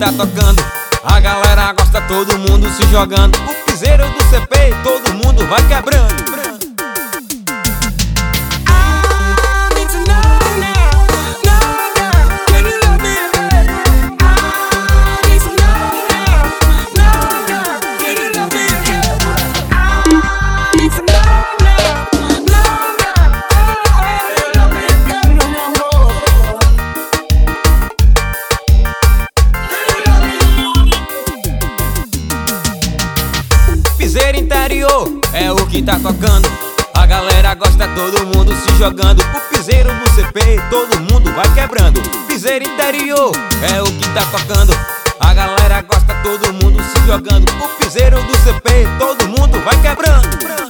tá tocando, a galera gosta, todo mundo se jogando. O piseiro do CP, todo mundo vai quebrando. Piseiro interior é o que tá tocando, a galera gosta, todo mundo se jogando. O piseiro do CP, todo mundo vai quebrando. Piseiro interior é o que tá tocando, a galera gosta, todo mundo se jogando. O piseiro do CP, todo mundo vai quebrando.